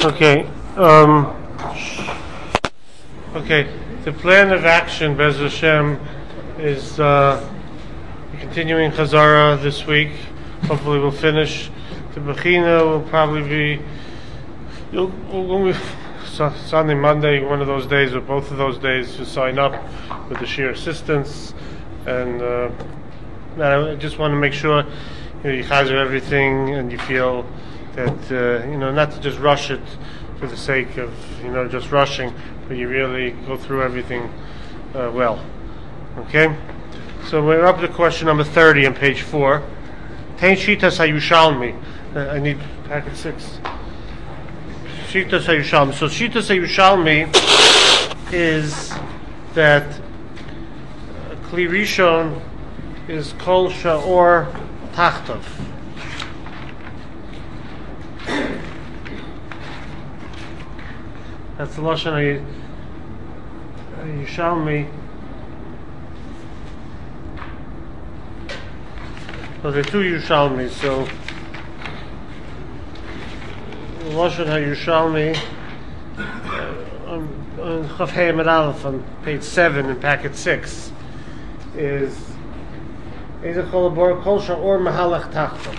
Okay. Okay. The plan of action, Bez Hashem, is continuing Chazara this week. Hopefully, we'll finish. The Bechina will probably be Sunday, Monday, one of those days, or both of those days, to sign up with the Shir assistance. And I just want to make sure you chazer everything, and you feel that not to just rush it for the sake of just rushing, but you really go through everything well. Okay, so we're up to question number 30 on page 4. Tain Shitas HaYushalmi. I need packet 6. Shitas HaYushalmi. So Shitas HaYushalmi is that Kli Rishon is Kol Sha'or Tachtov. That's the Lashon HaYushalmi. So there are two Yushalmis. So Lashon HaYushalmi on Chaf Hei Amud Aleph on page 7 in packet 6 is Eizer Kol Sha'or Mahalach Tachtov.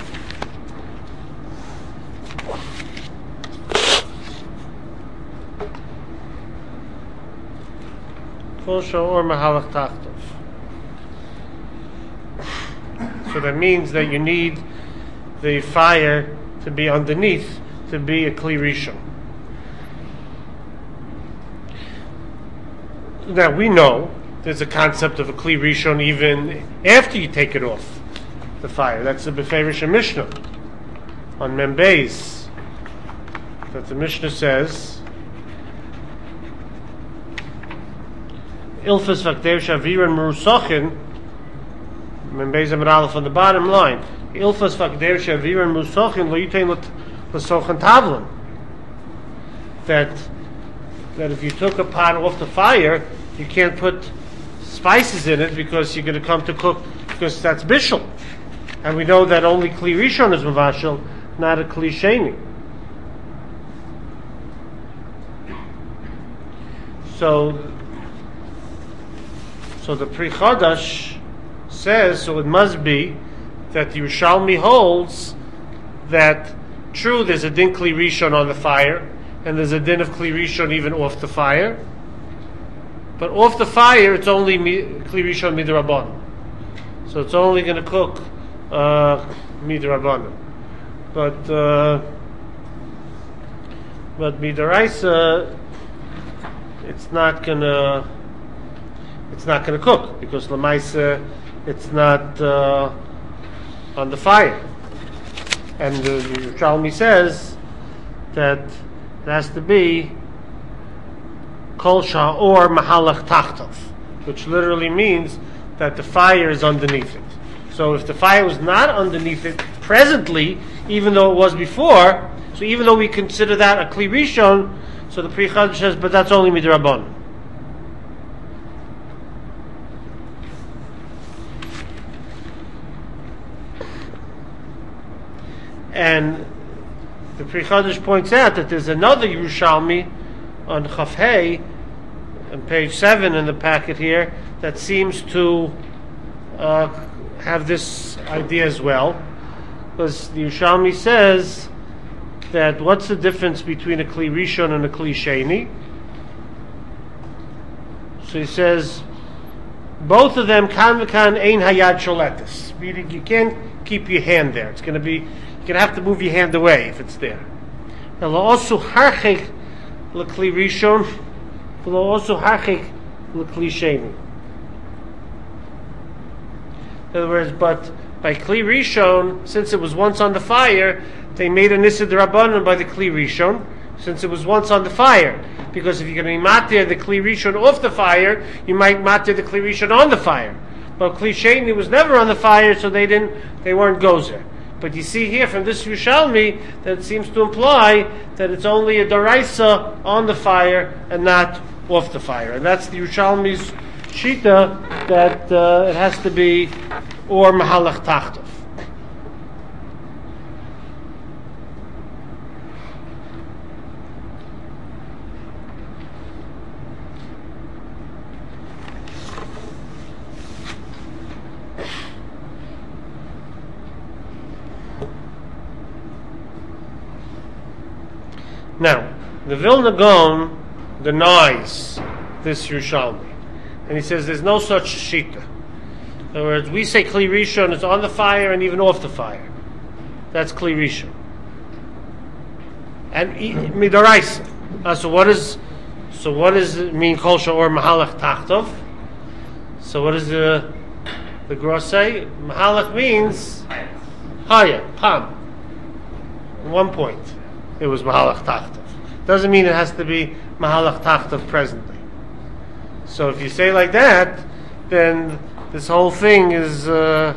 Kol Sha'or Mahalach Tachtov. So that means that you need the fire to be underneath to be a Kli Rishon. Now we know there's a concept of a Kli Rishon even after you take it off the fire. That's the Beferish Mishnah on Mem Beis, that the Mishnah says Ilfas Vakdev Shaviran Merusachin. Mem Beis Amud Aleph on the bottom line. Ilfas Vakdev Shaviran Merusachin Lo Yitain L'Sochan Tavlin. That if you took a pot off the fire, you can't put spices in it because you're going to come to cook, because that's bishul, and we know that only Kli Rishon is mavashel, not a Kli Sheni. So the Pri Chadash says, so it must be that the Yerushalmi holds that true, there's a din Kli Rishon on the fire, and there's a din of Kli Rishon even off the fire. But off the fire, it's only Kli Rishon Midrabanan. So it's only going to cook Midrabanan. But Midaraisa, it's not going to cook, because Lamaisa, it's not on the fire. And the Yerushalmi says that it has to be Kol Sha'or Mahalach Tachtov, which literally means that the fire is underneath it. So if the fire was not underneath it presently, even though it was before, so even though we consider that a Kli Rishon, so the Pri Chadash says, but that's only Midrabanan. And the Pri Chadash points out that there's another Yerushalmi on Chaf Hei, on page 7 in the packet here, that seems to have this idea as well. Because the Yerushalmi says that what's the difference between a Kli Rishon and a Kli Sheni? So he says, both of them kan v'kan ein hayad sholetis, meaning you can't keep your hand there. It's going to be, you're going to have to move your hand away if it's there. Now, also harchik l'kli rishon, also harchik l'kli sheni. In other words, but by Kli Rishon, since it was once on the fire, they made a Nisa D'Rabbanan by the Kli Rishon, since it was once on the fire. Because if you're going to be matir the Kli Rishon off the fire, you might matir the Kli Rishon on the fire. But Kli Sheni was never on the fire, so they weren't gozer. But you see here from this Yerushalmi that it seems to imply that it's only a Daraisa on the fire and not off the fire. And that's the Yerushalmi's Shita, that it has to be or Mahalach Tachtov. Now, the Vilna Gaon denies this Yerushalmi, and he says there's no such shita. In other words, we say Kli Rishon is on the fire and even off the fire. That's Kli Rishon. And Midaraisa. So what does it mean Kol Sha'or Mahalach Tachtov? So what does the Gross say? Mahalach means Haya, Pam. At one point it was Mahalach Tachtov. Doesn't mean it has to be Mahalach Tachtov presently. So if you say like that, then this whole thing is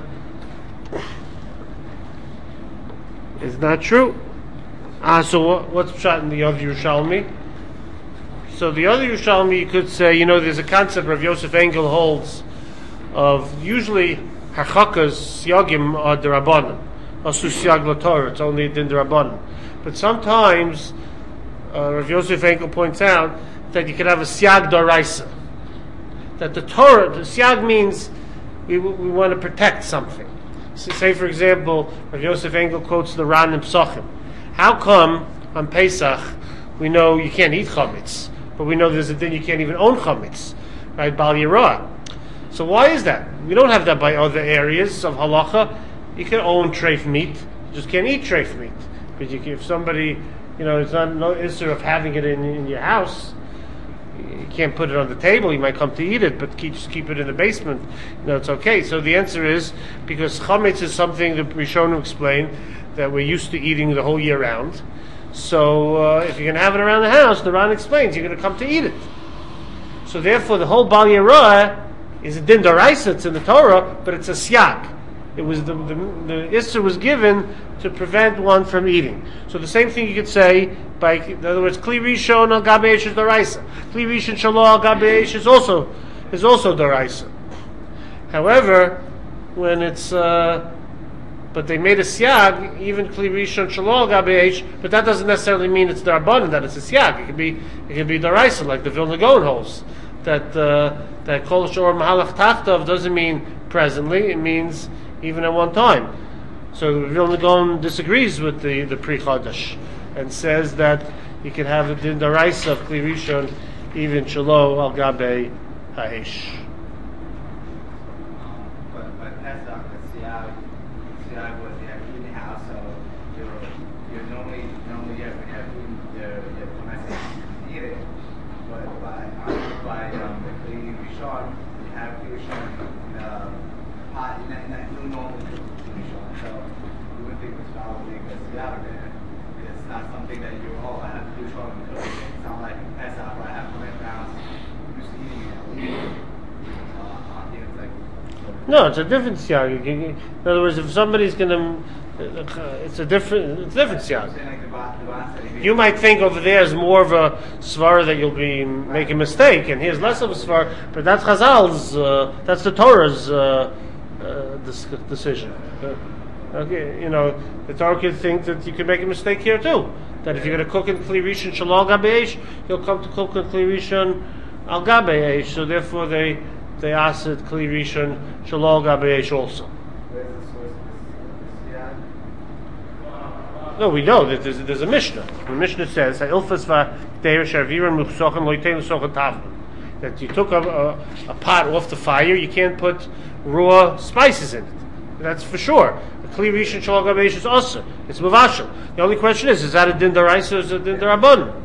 not true. So what's pshat in the other Yerushalmi? So the other Yerushalmi, you could say, there's a concept Rav Yosef Engel holds of usually harchakas siyagim are derabbanan, asu siyag l'Torah. It's only din derabbanan. But sometimes Rav Yosef Engel points out that you could have a siyag d'oraisa. That the Torah, the siyag means we want to protect something. So say, for example, Rav Yosef Engel quotes the Ran in Psachim. How come on Pesach we know you can't eat chametz, but we know there's a din you can't even own chametz, right? Bal Yirah. So why is that? We don't have that by other areas of halacha. You can own treif meat, you just can't eat treif meat. But if somebody, it's not no issue of having it in your house. You can't put it on the table. You might come to eat it, but just keep it in the basement. It's okay. So the answer is because chametz is something that Rishonim explained that we're used to eating the whole year round. So if you're going to have it around the house, the Ran explains you're going to come to eat it. So therefore, the whole Bal Yirah is a din d'oraisa. It's in the Torah, but it's a siyag. It was the Issur was given to prevent one from eating. So the same thing you could say by, in other words, Kli Rishon al Gabe Eish is d'oraisa. Kli Rishon Shelo al Gabe Eish is also d'oraisa. However, when it's but they made a siyag, even Kli Rishon Shelo al Gabe Eish, but that doesn't necessarily mean it's d'rabbanan, that it's a siyag. It could be d'oraisa, like the Vilna Gaon holds. That Kol Sha'or Mahalach Tachtov doesn't mean presently, it means even at one time. So Vilna Gaon disagrees with the Pri Chadash and says that you can have a din d'oraisa of Kli Rishon even Shelo al Gabe Ha'esh. But Pesach, the siyag was in the house, so you're normally you have food, when I say eat it, but by the Kli Rishon, you have Kli Rishon in the pot, in that new normal Kli Rishon. So you wouldn't think it's probably a siyag there. It's not something that I have Kli Rishon and cook. It's not like Pesach where I have to make pounds used to eating it. No, it's a different siyag. In other words, if somebody's going to, it's a different siyag. You might think over there is more of a svara that you'll be making a mistake, and here's less of a svara. But that's Chazal's, that's the Torah's decision. Okay, the Torah could think that you could make a mistake here too. That if you're going to cook in Kli Rishon Shelo al Gabe Eish, you'll come to cook in Kli Rishon al Gabe Eish. So therefore, they asked Kli Rishon Shelo al Gabe Eish also. Where's the source of this siyag? No, we know that there's a Mishnah. The Mishnah says that you took a pot off the fire, you can't put raw spices in it. That's for sure. The Kli Rishon Shelo al Gabe Eish is also. It's mavashel. The only question is that a din d'oraisa or is it a din d'rabbanan?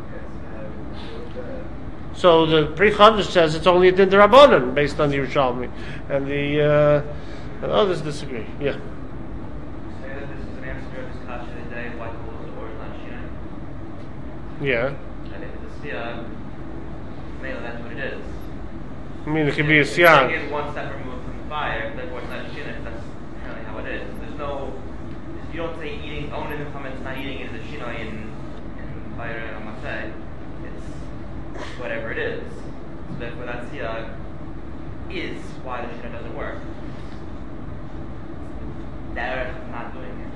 So the Pri Chadash says it's only a din d'rabbanan based on the Yerushalmi, and the others disagree. Yeah. Say that this is an answer of this kasha today, why close the doors not shin. Yeah. And if it's a siyag, mainly that's what it is. I mean, it could be a If siyag. you get one step removed from the fire, therefore it's not shin. That's apparently how it is. There's no, you don't say eating, owning the chametz, not eating it is a shinoi in fire and Masay. It's whatever it is. So therefore that siyag is why the shinoi doesn't work. They're not doing it.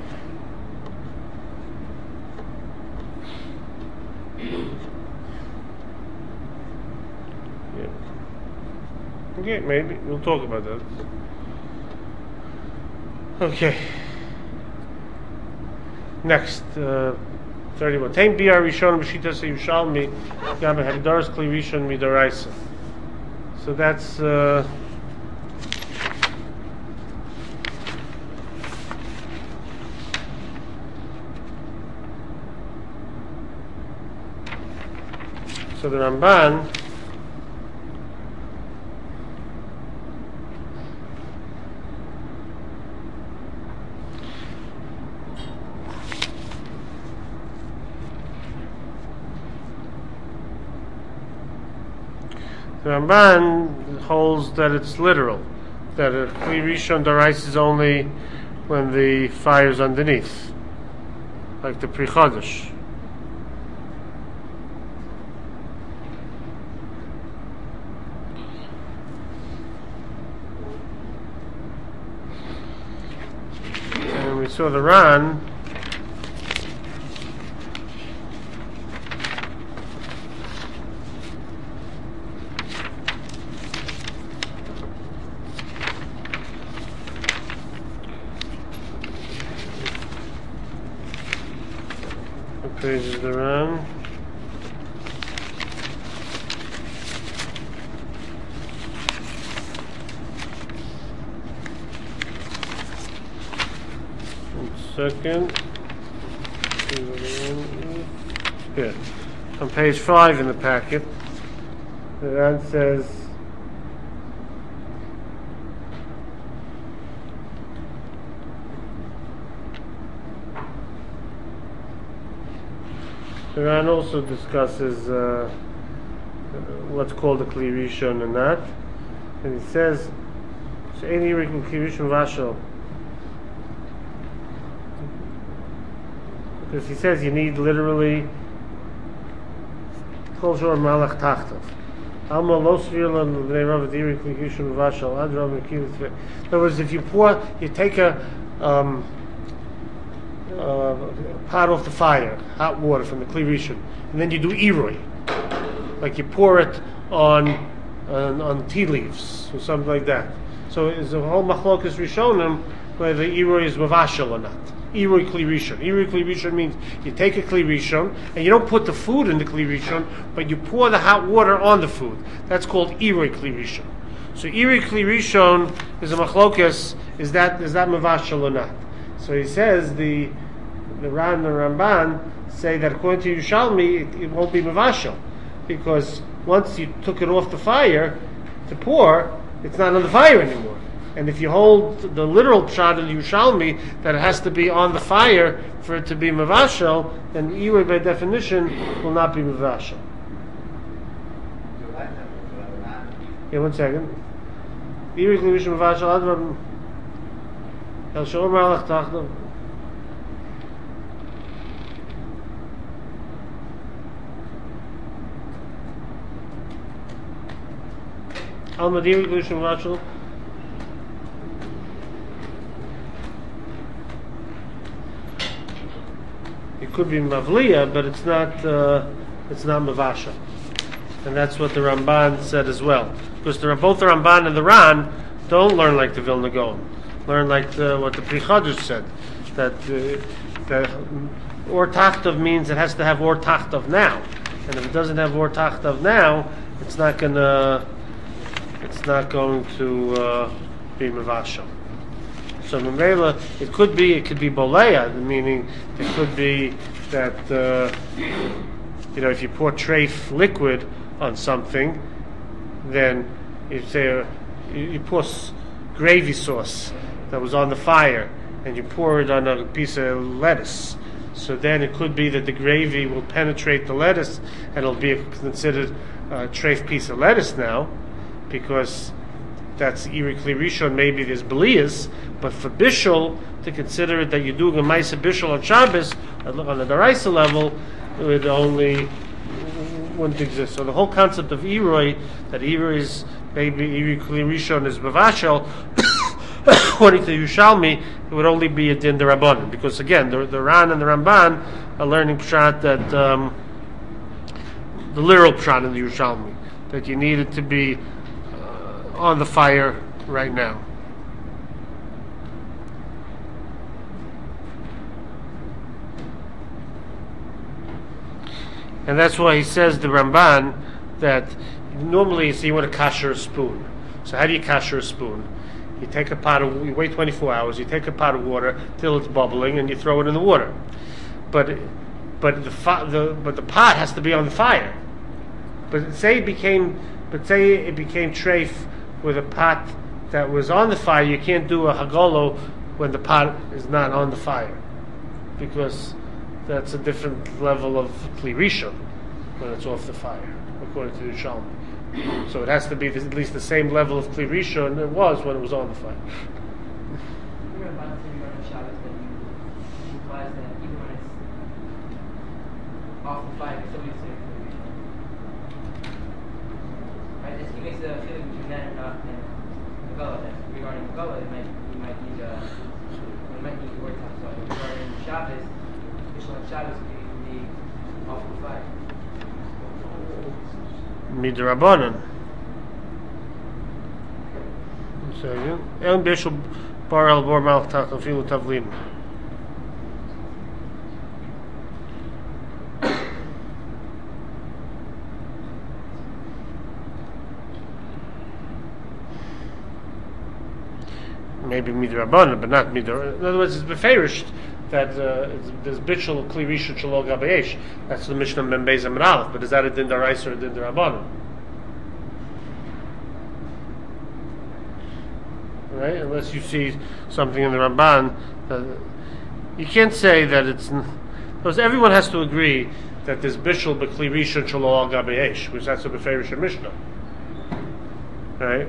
Yeah. Okay, maybe we'll talk about that. Okay. Next, 31. Tein bi'ar rishon b'shitas Yerushalmi gam hagdaras kli rishon midaraisa. So that's so the Ramban holds that it's literal, that a Kli Rishon Darais is only when the fire's underneath, like the Pri Chodesh. And we saw the Ran. Page is the Ran. Second. Here. On page 5 in the packet, the Ran says the Ran also discusses what's called a Kli Rishon and that, and he says any Kli Rishon Vashel, because he says you need literally Kol Shor Malach Tachtav. Alma Lo Svirlan Bnei Rav Diri Kli Rishon Vashel Ad Rav Mekiv. In other words, if you take a pot off the fire, hot water from the Kli Rishon, and then you do Iroi, like you pour it on tea leaves or something like that. So it's a whole machlokas rishonim whether the Iroi is mavashel or not. Iroi Kli Rishon. Iroi Kli Rishon means you take a Kli Rishon and you don't put the food in the Kli Rishon, but you pour the hot water on the food. That's called Iroi Kli Rishon. So Iroi Kli Rishon is a machlokas. Is that mavashel or not? So he says the Ran and the Ramban say that according to Yerushalmi it won't be mavashel, because once you took it off the fire to pour, it's not on the fire anymore. And if you hold the literal pshat in Yerushalmi that it has to be on the fire for it to be mavashel, then Iroi by definition will not be mavashel. Yeah, 1 second. Iroi Kli Rishon mavashel adram El Shor Malach Tachtav. Al Madiri Kli Rishon mavashel. It could be mavliya, but it's not mavasha, and that's what the Ramban said as well. Because both the Ramban and the Ran don't learn like the Vilna Gaon, learn like what the Pri Chodesh said, that or tachtav means it has to have or tachtav now, and if it doesn't have or tachtav now, it's not going to be mavasha. So Mamela, it could be boleya, meaning it could be that if you pour treif liquid on something, then you say you pour gravy sauce that was on the fire and you pour it on a piece of lettuce. So then it could be that the gravy will penetrate the lettuce and it'll be considered a treif piece of lettuce now, because that's Iroi Kli Rishon. Maybe there's Belias, but for Bishul, to consider it that you do a Maisa Bishul on Shabbos, on the Daraisa level, it wouldn't exist. So the whole concept of Iroi, that Iroi is, maybe Iroi Kli Rishon is Bavashel, according to Yerushalmi, it would only be a Din D'Rabbanan, because again, the Ran and the Ramban are learning Pshat that, the literal Pshat in the Yerushalmi, that you need it to be on the fire right now. And that's why he says, the Ramban, that normally you want to kasher a spoon. So how do you kasher a spoon? You take a pot of, you wait 24 hours, you take a pot of water till it's bubbling, and you throw it in the water. But the pot has to be on the fire. But say it became treif with a pot that was on the fire. You can't do a hagolo when the pot is not on the fire, because that's a different level of kli rishon when it's off the fire, according to the Shalom. So it has to be at least the same level of kli rishon it was when it was on the fire. You're about to say regarding Shabbos that you implies that even when it's off the fire, it's still be considered kli rishon. Right? He makes the feeling between that and Megillah. That regarding Megillah, you might need the word time. So regarding Shabbos, Yishlat Shabbos can be off the fire. Midrabanan. So El Bishul Bar El Bor Malach Tachon Filu Tavlin. Maybe midrabanan, but not midar. In other words, it's beferish that there's bitchel kli rishon shelo gabeyesh. That's the Mishnah Ben Beis Amud Aleph. But is that a din daraisa or a din darabanan? Right? Unless you see something in the Ramban, you can't say that it's. Because everyone has to agree that there's bitchel b'kli rishon shelo gabeyesh, which that's a beferish Mishnah. Right?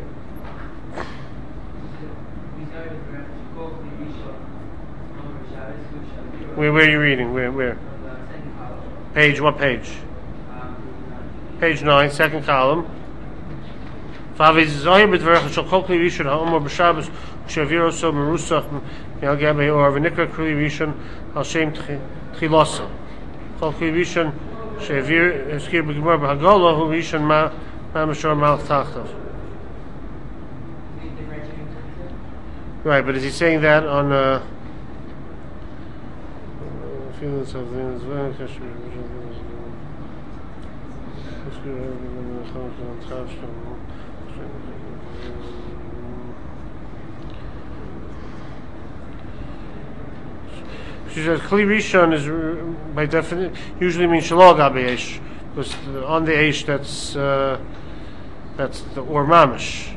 Where are you reading? Where? Page, what page? Page 9, second column. Faviz Zohir b'dvarech shel kol kli rishon ha'omor b'Shabbos she'aviro so merusach me'al gabei or v'nikra kli rishon al shem tchilosa. Kol kli rishon she'avir eskir b'gemar b'hagolo hu rishon ma mashor malach tachtav. Right, but is he saying that on feelings of the she says kli rishon is by definition usually means shelo gabeyesh, because on the eish that's the or mamish.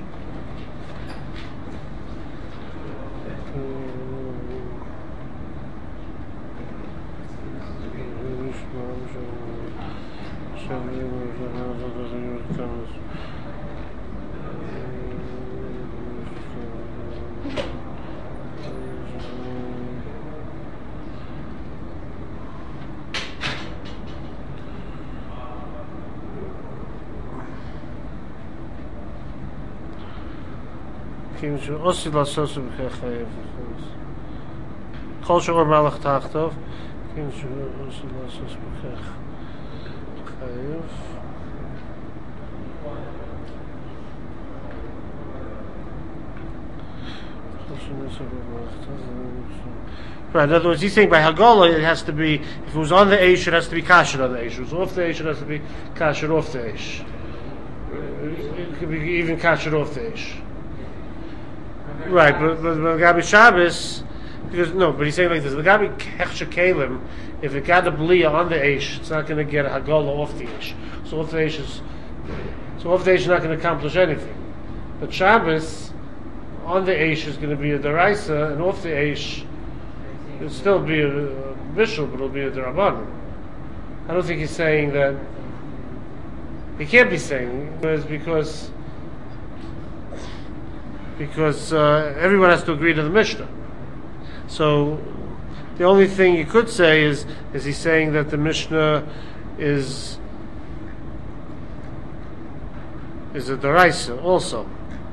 Kol she'or malach tachtov, kim she'osi lasos b'kech chayev. Right, in other words, he's saying by Hagala it has to be, if it was on the Eish, it has to be kasher on the Eish. If it was off the Eish, it has to be kasher off the Eish. It could be even kasher off the Eish. Right, but Gabi Shabbos, because no, but he's saying like this: the Gabi Hechsher Kalim, if it got a Blia on the Eish, it's not going to get a Hagala off the Eish. So off the Eish is not going to accomplish anything. But Shabbos on the Eish is going to be a Daraisa, and off the Eish it'll still be a Bishul, but it'll be a Darabanan. I don't think he's saying that. He can't be saying it because everyone has to agree to the Mishnah. So the only thing you could say is he saying that the Mishnah is a Daraisa also.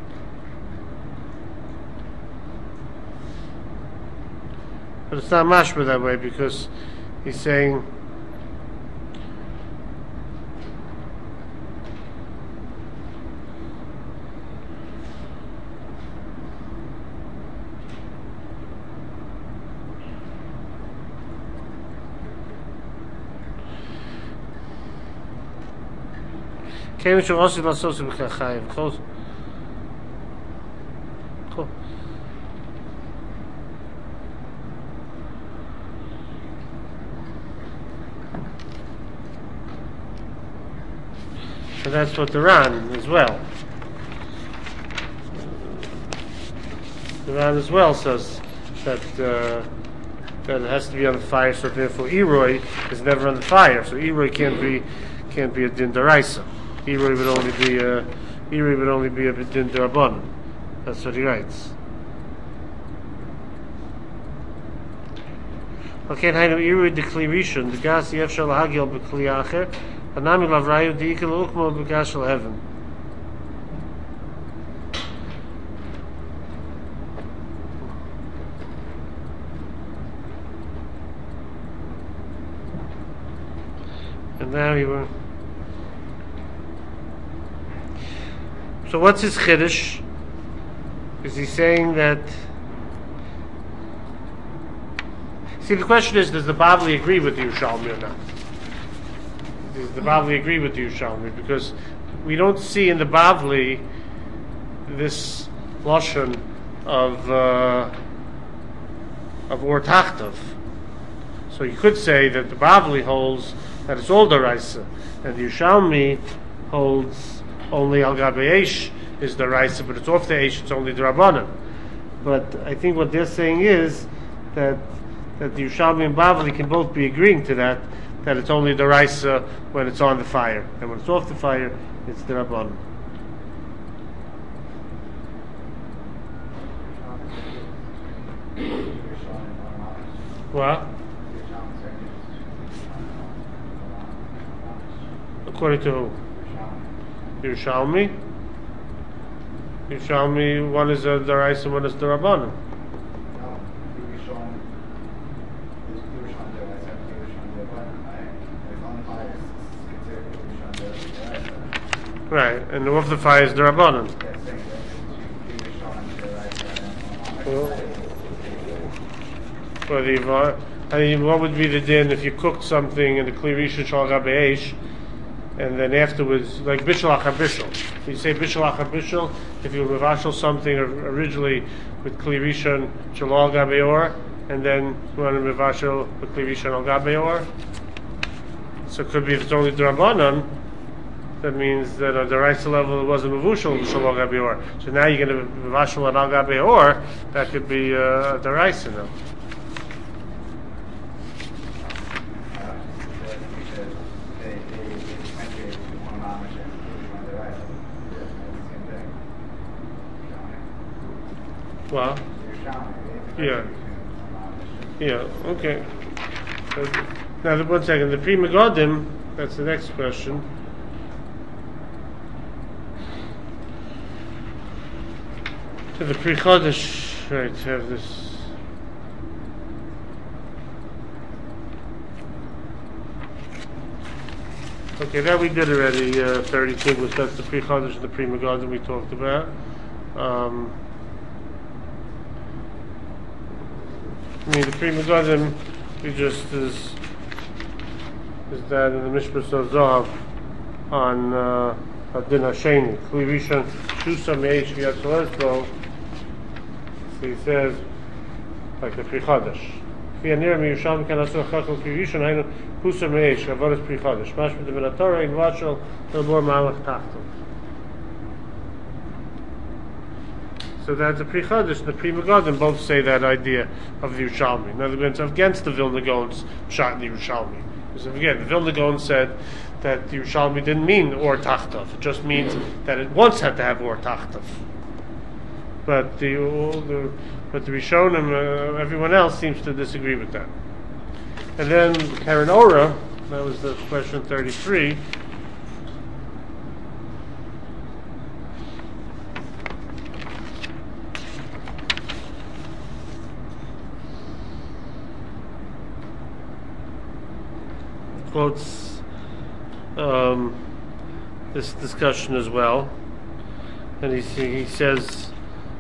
But it's not mashma that way, because he's saying Came to also lasos b'chachayev. Close. Cool. And that's what the Ran as well. The Ran as well says that that it has to be on the fire. So therefore, Eroi is never on the fire. So Eroi can't be a din daraisa. Eroi would only be a din darabon. That's what he writes. Okay, and I know Eroi the kli rishon the gas yefshal hagil b'kli acher. Anami lavrayu diikil ukmo b'gashal heaven. And now you were. So what's his chiddush? Is he saying that? See, the question is, does the Bavli agree with the Yerushalmi or not? Does the Bavli agree with the Yerushalmi? Because we don't see in the Bavli this lashon of or tachtav. So you could say that the Bavli holds that it's all daraisa, and the Yerushalmi holds only al gabe eish is daraisa, but it's off the eish, it's only drabanan. But I think what they're saying is that the Yerushalmi and Bavli can both be agreeing to that it's only daraisa when it's on the fire, and when it's off the fire, it's drabanan. What? According to who? Yerushalmi. Yerushalmi, one is a daraisa and one is the rabbanon. Right, and off the fire is the rabbanon. What would be the din if you cooked something in the kli rishon shal gabe eish, and then afterwards, like bishul achar bishul. You say bishul achar bishul if you mevashel something originally with kli rishon shel al gabe or, and then you want to mevashel with kli rishon al gabe or. So it could be if it's only drabanan. That means that at the daraisa level it wasn't mevushel shel al gabe or. So now you're going to mevashel al gabe or. That could be a daraisa now. Well, yeah, okay. Now, 1 second. The Pri Megadim, that's the next question. To the Pri Chodesh, right, have this. Okay, that we did already, 32, was that's the Pri Chodesh and the Pri Megadim we talked about. The Pri Megadim, we just is that in the Mishpah Zav on Din Hasheni. Kli Rishon Shusam Yeish V'Yatzalesbo. So he says, like the Pri Chodesh. Kfi Anir Miyusham Kanasu Chachal Kli Rishon Hainu Pusam Yeish Avodas Pri Chodesh. Mashma de Benatorah in Vachel Elbor Malach Tachtel. So that the Pri Chodesh and the Pri Megadim both say that idea of the Yerushalmi. In other words, against the Vilna Gaon's shot in the Yerushalmi. Because again, the Vilna Gaon said that the Yerushalmi didn't mean or tachtav. It just means that it once had to have or tachtav. But the Rishonim, everyone else seems to disagree with that. And then Karen Ora, that was the question 33. Quotes this discussion as well, and he says,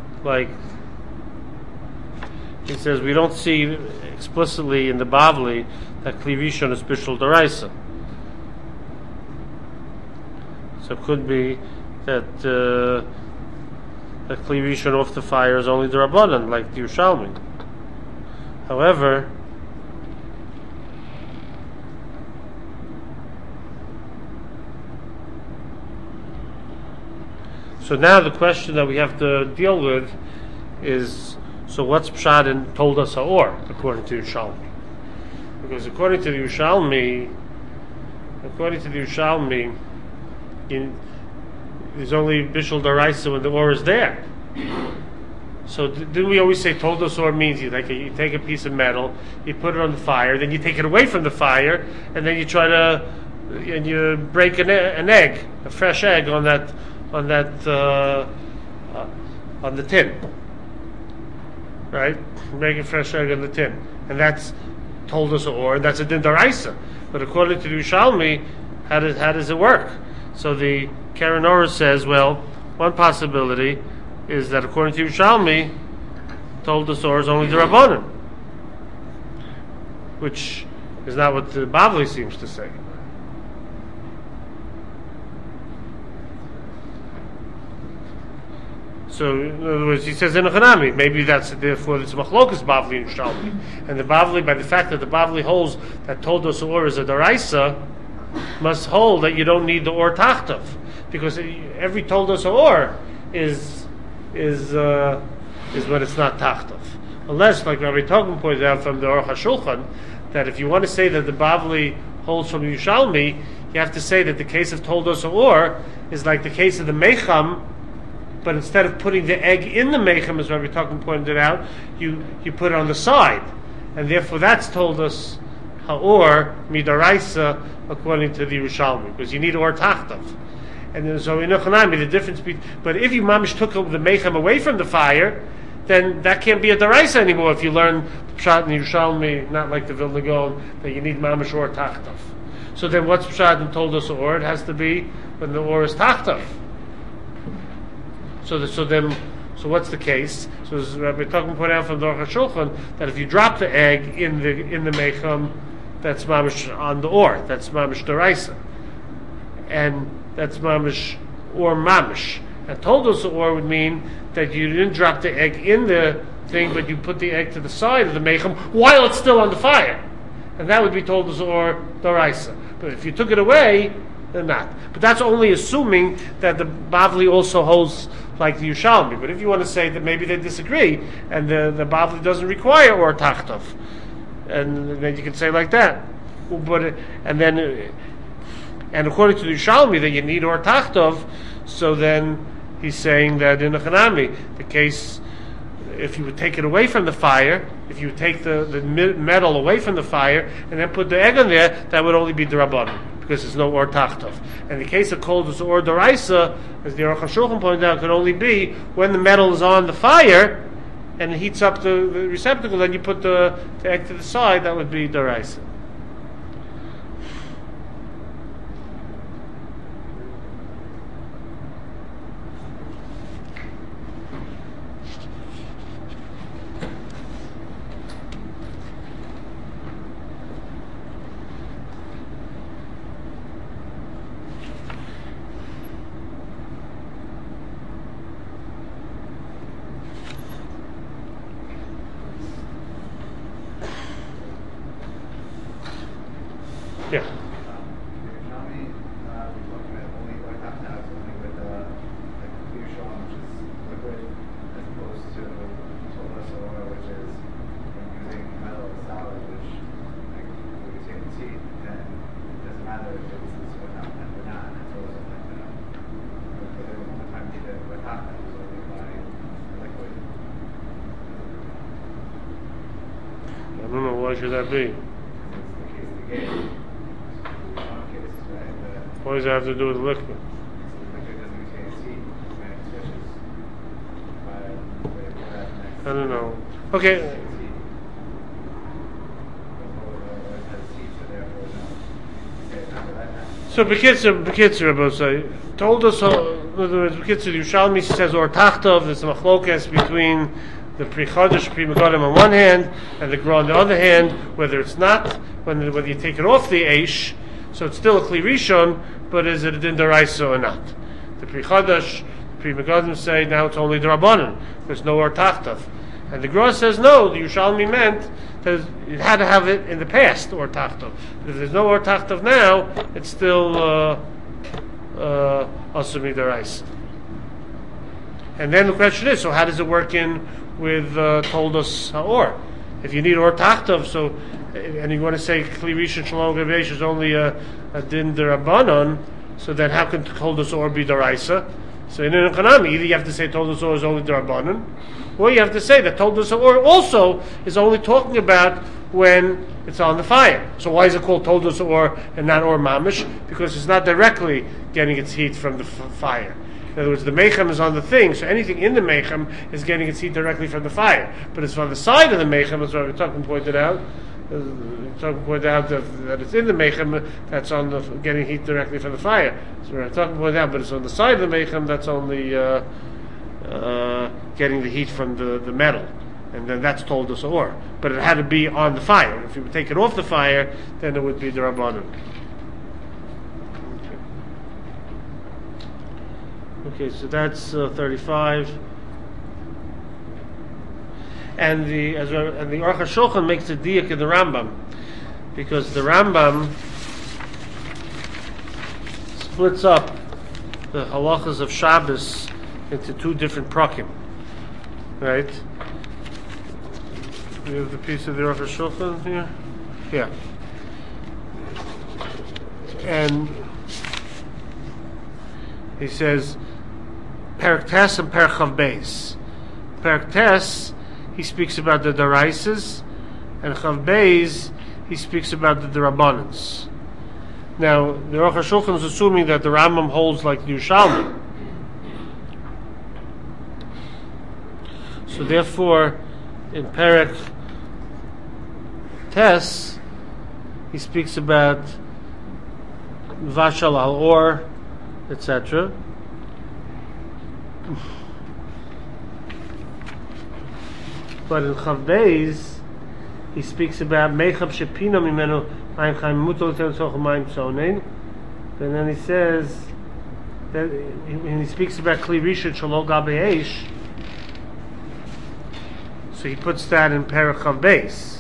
we don't see explicitly in the Bavli that Kli Rishon is bishul daraisa. So it could be that the Kli Rishon off the fire is only the Rabbanan, like the Yerushalmi. However, so now the question that we have to deal with is, so what's Pshat and told us Ha'or, according to Yerushalmi? Because according to the Yerushalmi, there's only Bishul Daraisa when the Or is there. So didn't we always say told us Or means you take a piece of metal, you put it on the fire, then you take it away from the fire, and then you try to, and you break an egg, a fresh egg on the tin, right? Make a fresh egg on the tin, and that's told us Or, and that's a din daraisa. But according to the Yerushalmi, how does it work? So the Karen Orah says, well, one possibility is that according to Yerushalmi, told us Or is only the Rabbanan, which is not what the Bavli seems to say. So, in other words, he says in a Hanami, maybe that's therefore it's Machlokas Bavli and Yerushalmi. And the Bavli, by the fact that the Bavli holds that told us Or is a Daraisa, must hold that you don't need the Or Tachtav, because every told us Or is when it's not Tachtav. Unless, like Rabbi Togum pointed out from the Aruch HaShulchan, that if you want to say that the Bavli holds from Yerushalmi, you have to say that the case of told us Or is like the case of the Mecham, but instead of putting the egg in the Mecham, as Rabbi Togum pointed out, you put it on the side. And therefore that's told us Ha'or Midaraisa according to the Yerushalmi, because you need Or Tachtav. And then, so in Echanami, the difference between, but if you mamish took the Mecham away from the fire, then that can't be a Daraisa anymore if you learn Pshat and Yerushalmi, not like the Vilna Gaon, that you need mamish Or Tachtav. So then what's Pshat and told us Or? It has to be when the Or is Tachtav. So what's the case? So as Rabbi Togum pointed out from the Aruch HaShulchan, that if you drop the egg in the Mecham, that's mamish on the Or. That's mamish Daraisa. And that's mamish Or mamish. And told us Or would mean that you didn't drop the egg in the thing, but you put the egg to the side of the Mecham while it's still on the fire. And that would be told us Or Daraisa. But if you took it away, then not. But that's only assuming that the Bavli also holds like the Yerushalmi. But if you want to say that maybe they disagree, and the Bavli doesn't require Or Tachtav, and then you can say like that. But and according to the Yerushalmi that you need Or Tachtav, so then he's saying that in the Hanami, the case, if you would take it away from the fire, if you would take the metal away from the fire and then put the egg on there, that would only be the Rabbanan, because there's no Or Tachtav. And the case of cold is Or Daraisa, as the Aruch HaShulchan pointed out, could only be when the metal is on the fire and it heats up the receptacle, then you put the egg to the side, that would be Daraisa. Yeah. Yerushalmi, we're talking about only Or Tachtav, only with like Kli Rishon, which is liquid, as opposed to told us Or, which is using metal as solid, which like when you take the teeth, then it doesn't matter if it's Or Tachtav or not. It's always like that. But the only time you did Or Tachtav was only by liquid. I don't know, why should that be? It's the case of the game. What does that have to do with liquid? Liquid doesn't contain heat when it switches by I don't know. Okay. So Bekitzer Rabbi say told us. In other words, Bekitzer Yerushalmi says Or Tachtav. There's a machlokas between the Pri Chodesh, Pri Megadim on one hand, and the Gra on the other hand. Whether it's not when you take it off the Eish. So it's still a Kli Rishon, but is it a Din Daraisa or not? The Pri Chadash, the Pri Megadim say now it's only the Rabbanan. There's no Or Tachtav. And the Gra says no, the Yerushalmi meant that it had to have it in the past, Or Tachtav. But if there's no Or Tachtav now, it's still Asumi Daraisa. And then the question is, so how does it work in with Toldos HaOr? If you need Or Tachtav, so and you want to say Kli Rishon Shalom Gabesh is only a Din Derabanan, so then how can Toldos Or be Daraisa? So in an economy, either you have to say Toldos Or is only Derabanan, or you have to say that Toldos Or also is only talking about when it's on the fire. So why is it called Toldos Or and not Or Mamish? Because it's not directly getting its heat from the fire. In other words, the Mechem is on the thing, so anything in the Mechem is getting its heat directly from the fire. But it's on the side of the Mechem, as Rabbi Tuchman pointed out. That it's in the Mechem that's on the getting heat directly from the fire. So Rabbi Tuchman pointed out, but it's on the side of the Mechem that's only getting the heat from the metal. And then that's told us Or. But it had to be on the fire. If you would take it off the fire, then it would be the Rabbanan. Okay, so that's 35. And the Aruch HaShulchan makes a diak in the Rambam, because the Rambam splits up the halachas of Shabbos into two different prakim. Right? You have the piece of the Aruch HaShulchan here? Yeah. And he says Perek Tes and Perek Chav Beis. Perek Tes, he speaks about the Daraisas, and Chav Beis, he speaks about the Rabbanans. Now, the Aruch HaShulchan is assuming that the Rambam holds like the Yerushalmi. So therefore, in Perek Tes, he speaks about Vashal al-Or, etc. But in Chav Beis, he speaks about Mechab Shepina Mimenu Mayim Chaim Mutal Tzoch Mayim Tzonein. And then he says that when he speaks about Kli Rishon Shalom Gabe Eish, so he puts that in Perek Chav Beis.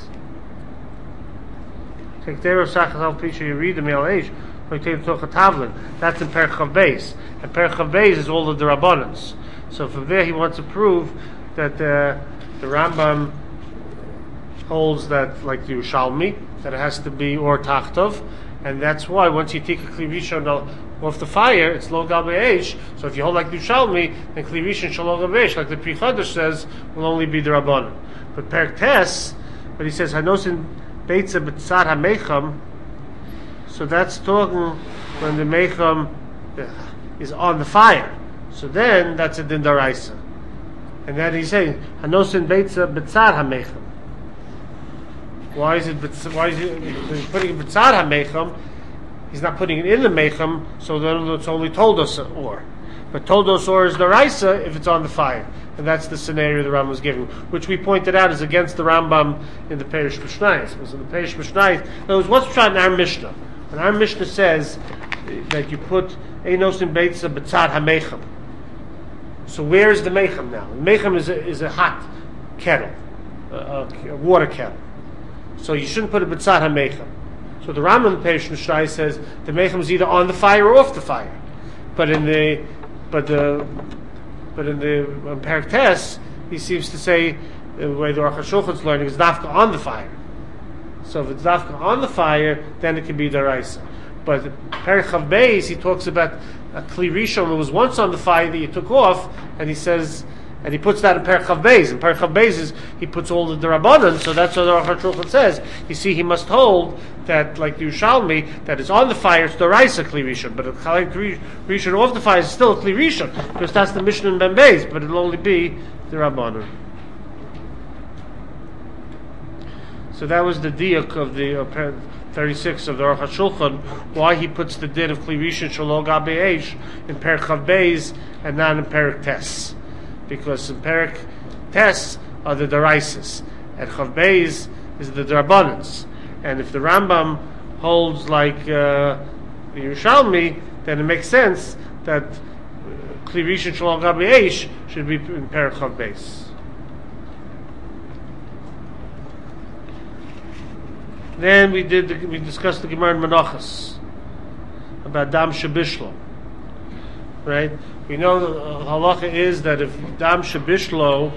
Tektero Sachas Al Pisha Yerida Me'al Eish. That's in Perek Chav Beis, and Perek Chav Beis is all of the Rabbanans. So from there he wants to prove that the Rambam holds that, like the Yerushalmi, that it has to be Or Tachtav, and that's why once you take a Kli Rishon off the fire, it's Lo Gal Be'esh. So if you hold like the Yerushalmi, then Kli Rishon Shalom Gal Be'esh, like the Pri Chadash says, will only be the Rabbanan. But Perek Tes, but he says Hanosin Beitza B'tzad HaMecham. So that's talking when the Mecham is on the fire. So then that's a Din Daraisa. And then he's saying Hanosin Beitza B'tzad HaMecham. Why is he putting it B'tzad HaMecham? He's not putting it in the Mecham, so then it's only Toldos Or. But Toldos Or is Daraisa if it's on the fire. And that's the scenario the Rambam was giving, which we pointed out is against the Rambam in the Perish Mishnayos. Because in the Perish Mishnayos, in other words, what's tried in our Mishnah? And our Mishnah says that you put Einos in Beitza B'tzad HaMecham. So where is the Mecham now? The Mecham is a hot kettle, a water kettle. So you shouldn't put a B'tzad HaMecham. So the Rambam in the Perish Mishnayos says the Mecham is either on the fire or off the fire. But in Perek Tes, he seems to say the way the Aruch HaShulchan is learning is dafka on the fire. So if it's dafka on the fire, then it can be daraisa. But Perek Chav Beis, he talks about a Kli Rishon that was once on the fire that you took off, and he says, and he puts that in Perek Chav Beis. And Perek Chav Beis is he puts all the Darabanan, so that's what the Aruch HaShulchan says. You see, he must hold that, like the Yerushalmi, that is on the fire, it's daraisa Kli Rishon, but a Kli Rishon off the fire is still a Kli Rishon, because that's the Mishnah in Ben Beis, but it'll only be the Rabbanan. So that was the diak of the 36 of the Aruch HaShulchan, why he puts the din of Kli Rishon Shalom Gabe Eish in Perek Chav Beis and not in Perek Tes. Because in Perek Tes are the Daraisas, and Chav Beis is the Drabanans. And if the Rambam holds like the Yerushalmi, then it makes sense that Kli Rishon Shalom Gabi Eish should be in Perek Chav Beis. Then we discussed the Gemara in Menachos about Dam Shebishlo. Right? We know the halacha is that if Dam Shebishlo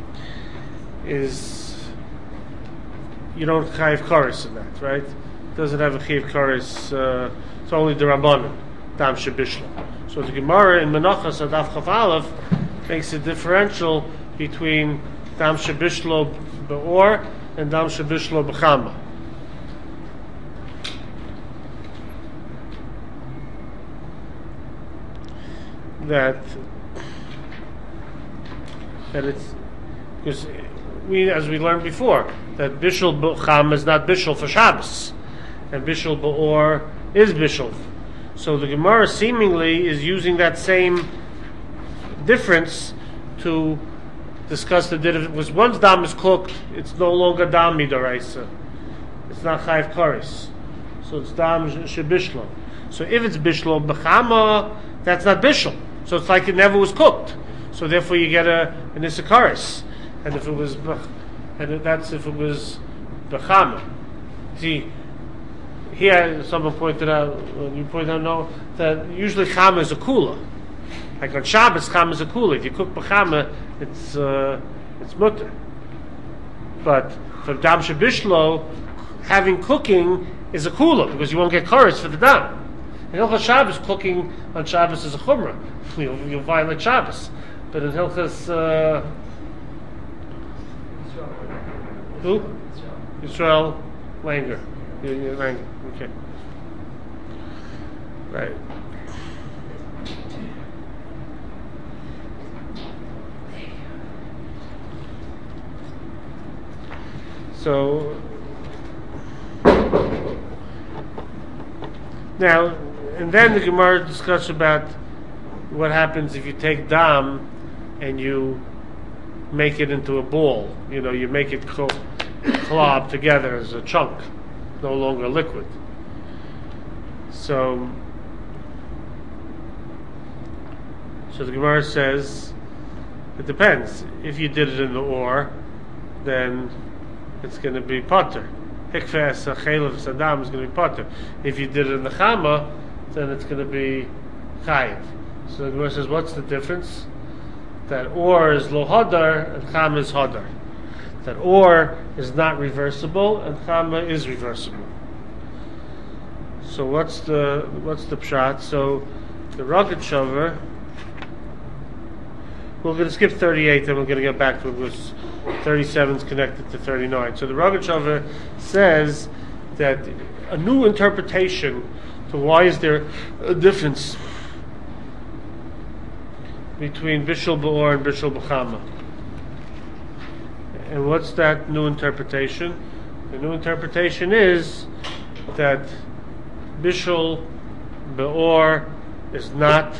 is, you don't chayiv kares in that, right? It doesn't have a chayiv kares. It's only the Rabbanan Dam Shebishlo. So the Gemara in Menachos Adaf Chav Aleph makes a differential between Dam Shebishlo Be'or and Dam Shebishlo B'chama. That it's because as we learned before, that Bishul B'cham is not Bishul for Shabbos, and Bishul B'or is Bishul. So the Gemara seemingly is using that same difference to discuss the difference. Because once dam is cooked, it's no longer dam midoraisa. It's not chayiv kares. So it's dam shebishlo. So if it's bishlo b'chama, that's not bishul. So it's like it never was cooked. So therefore you get an isakaris. And if it was, that's if it was b'chama. See, here someone pointed out, you pointed out, no, that usually chama is a kula. Like on Shabbos, chama is a kula. If you cook b'chama, it's mutter. But for dam shebishlo, having cooking is a kula because you won't get kares for the dam. In Hilchas Shabbos, cooking on Shabbos is a chumrah. You'll violate Shabbos. But in Hilchas who? Yisrael Langer. Langer. Okay. Right. So now, and then the Gemara discusses about what happens if you take dam and you make it into a ball. You know, you make it club together as a chunk, no longer liquid. So the Gemara says it depends. If you did it in the or, then it's going to be potter. Hikfes chaylev sadam is going to be potter. If you did it in the chama, then it's going to be chayiv. So the Gemara says, what's the difference? That or is lo hadar and chama is hadar. That or is not reversible and chama is reversible. So what's the pshat? So the Rogat Shover, we're going to skip 38 and we're going to get back to it because 37 is connected to 39. So the Rogat Shover says that a new interpretation to why is there a difference between Bishul B'or and Bishul B'chama. And what's that new interpretation? The new interpretation is that Bishul B'or is not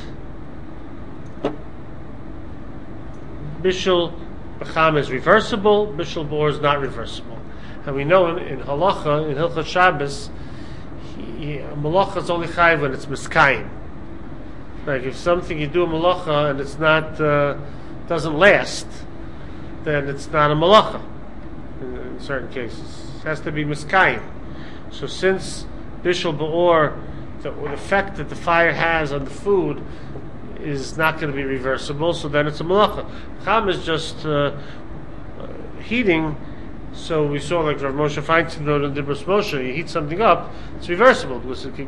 Bishul B'chama is reversible, Bishul B'or is not reversible. And we know in Halacha, in Hilchas Shabbos, Malacha is only chayiv when it's miskayim. Like if something you do a malacha and it's not doesn't last, then it's not a malacha. In certain cases, it has to be miskayim. So since Bishul B'or, the effect that the fire has on the food is not going to be reversible, so then it's a malacha. Cham is just heating. So we saw like Rav Moshe Feinstein wrote in Dibros Moshe, you heat something up, it's reversible because it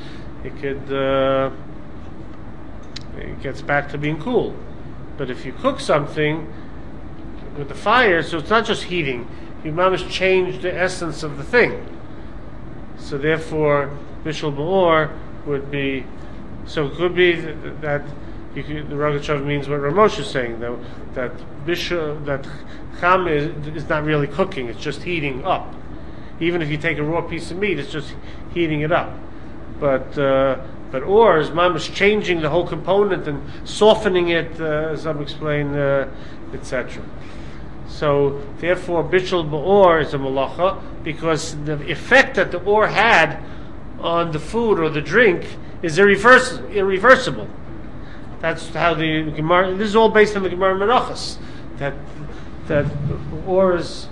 gets back to being cool. But if you cook something with the fire, so it's not just heating, you must change the essence of the thing. So therefore, Bishul B'or would be, so it could be that the Rogachev means what Rav Moshe is saying, that Bishul, that Cham is not really cooking, it's just heating up. Even if you take a raw piece of meat, it's just heating it up. But or is mamish changing the whole component and softening it, as I've explained, etc. So therefore, Bishul B'or is a malacha because the effect that the or had on the food or the drink is irreversible. That's how the Gemara. This is all based on the Gemara Menachos. That or is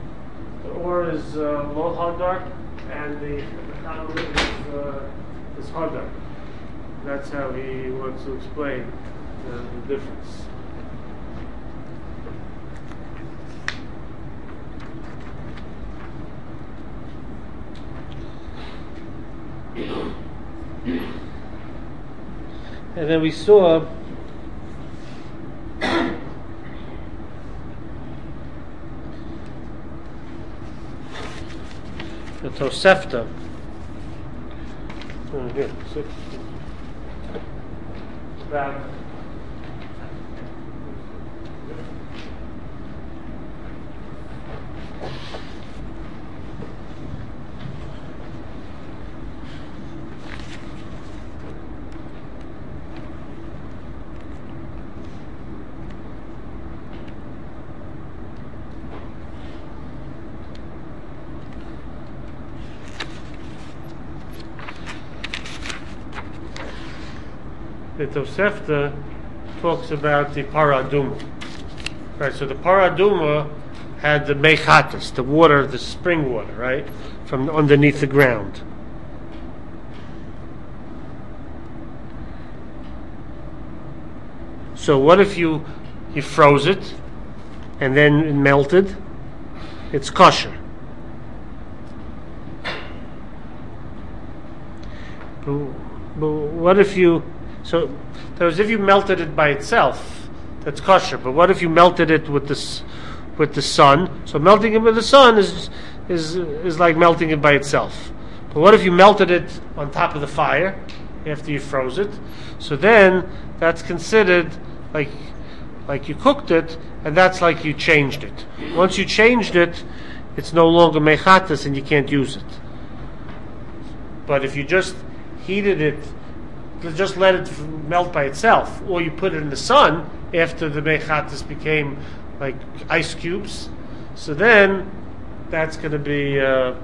lo hadar, and the Talmud is hadar. That's how he wants to explain the difference. And then we saw the Tosefta. Here, sit. Back. The Tosefta talks about the paraduma. Right, so the paraduma had the mechatas, the water, the spring water, right, from underneath the ground. So what if you froze it and then it melted? It's kosher. But what if you... So, if you melted it by itself, that's kosher. But what if you melted it with the sun? So melting it with the sun is like melting it by itself. But what if you melted it on top of the fire after you froze it? So then that's considered like you cooked it, and that's like you changed it. Once you changed it, it's no longer mechatas and you can't use it. But if you just heated it, just let it melt by itself, or you put it in the sun after the mechatas became like ice cubes, so then that's going to be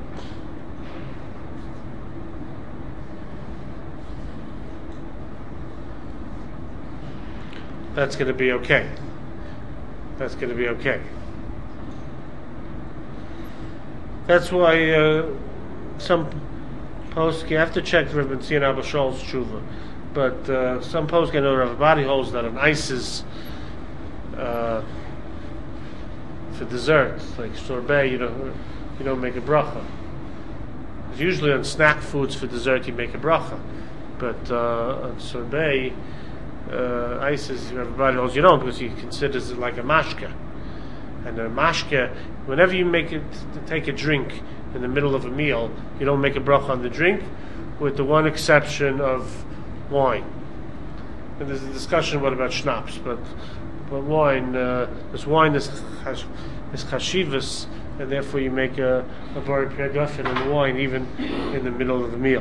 that's going to be okay. That's going to be okay. That's why some poskim, you have to check Rabbi Tzion Abba Shaul's tshuva, but some poskim know Rabbi Badi holds that an ice is for dessert, like sorbet. You don't make a bracha. Usually on snack foods for dessert you make a bracha, but on sorbet, ice is Rabbi Badi holds you don't, because he considers it like a mashke. And a mashke, whenever you take a drink in the middle of a meal, you don't make a bracha on the drink, with the one exception of wine. And there's a discussion what about schnapps, but wine, this wine is chashivas, and therefore you make a bari piagafen in the wine even in the middle of the meal.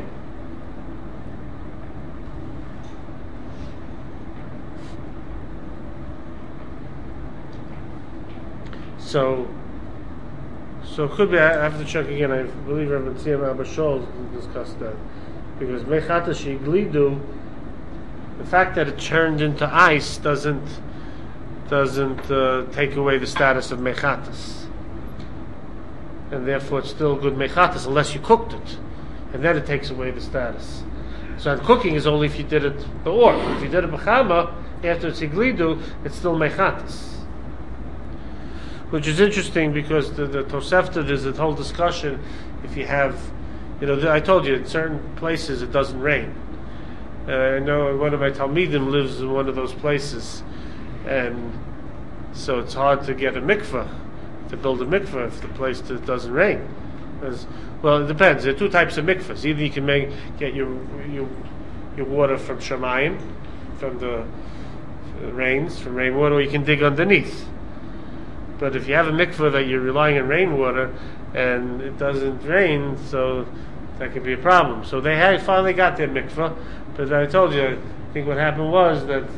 So it could be, I have to check again, I believe Rabbi Tzion Abba Shaul discussed that. Because mechata sheglidu, the fact that it turned into ice doesn't take away the status of mechatas. And therefore it's still good mechatas unless you cooked it. And then it takes away the status. So cooking is only if you did it b'or. If you did it b'chama, after it's iglidu, it's still mechatas. Which is interesting because the Tosefta, there's a whole discussion if you have, I told you, in certain places it doesn't rain. I know one of my Talmidim lives in one of those places, and so it's hard to get a mikveh, to build a mikveh if the place doesn't rain. Well, it depends. There are two types of mikvahs. Either you can get your water from Shamayim, from the rains, from rainwater, or you can dig underneath. But if you have a mikveh that you're relying on rainwater and it doesn't rain, so that could be a problem. So they finally got their mikveh, but I told you, I think what happened was that